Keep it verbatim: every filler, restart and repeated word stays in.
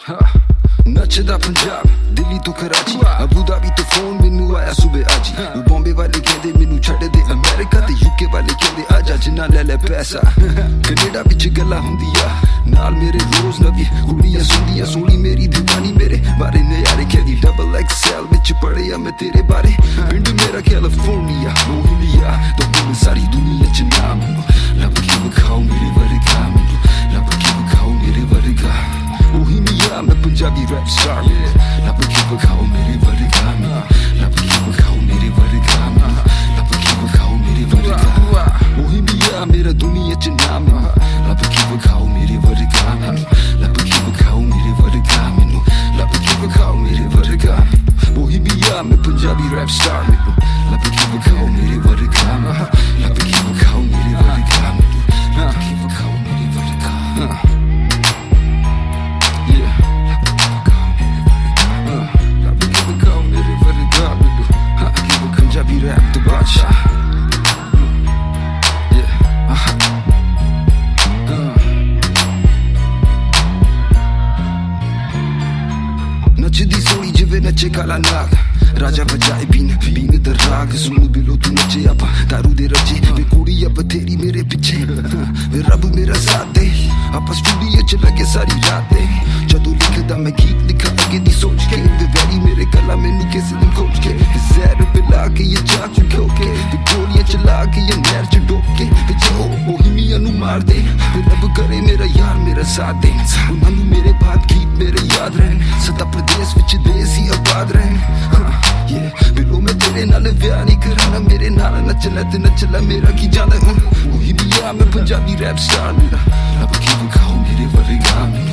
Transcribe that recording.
नचदा पंजाब दिल्ली तो Karachi Abu Dhabi तो phone मैनू आया सुबह अज बॉम्बे वाले कहंदे मैनू छड्ड दे अमेरिका ते यूके वाले कहंदे आजा जिन्ना ले ले पैसा कनेडा विच गल्लां हुंदियां नाल मेरे रोज नवी कुड़ियां सुंदियां सोनी मेरी दीवानी मेरे बारे नजारे कहदी डबल एक्सएल विच पढ़िया मैं तेरे बारे पिंड मेरा कैलिफोर्निया बोहिमिया तो हुण सारी दुनिया च नाम लब के विखाओ मेरे वर्गा मैनू लब के विखाओ मेरे वर्गा बोहिमिया मैं पंजाबी रैप स्टार लब के विखाओ मेरे वर्गा लब के विखाओ मेरे वर्गा लब के विखाओ मेरे वर्गा बोहिमिया मेरा दुनिया च नाम लब के विखाओ मेरे वर्गा लब के विखाओ मेरे वर्गा मैनू लब के विखाओ मेरे वर्गा बोहिमिया मैं पंजाबी रैप स्टार लब के विखाओ मेरे वर्गा लब के विखाओ मेरे वर्गा मैनू लब के विखाओ मेरे वर्गा Punjabi rap the Badshah. Yeah, uh-huh. uh. नचदी Soni जिवे नचे काला नाग राजा बजाए बीन बीन द राग सुन बिलो तू नचे आपा दारू दे रचे वे कुड़ी अब तेरी मेरे पीछे वे रब मेरा साथ दे आपा स्टूडियो च लगे सारी रातें जदों लिखदा मैं गीत लिखा अगे दी सोच के वे वैरी मेरे गला मैनू किस दिन खोज के जहर पिला के ये चाक चुके के ते गोलियां चला के ये नहर च डोब के ते ओ बोहिमिया नू मार दे ते रब करे मेरा यार मेरा साथ दे उन्हां नू मेरे बाद गीत मेरे याद रहन सदा प्रदेश विच देश ही आबाद रहन Yeah, बिलो मैं तेरे नाल व्याह नहीं कराना मेरे नाल नच लै ते नच लै मेरा की जाना बोहिमिया मैं पंजाबी रैप स्टार लब के विखाओ मेरे वर्गा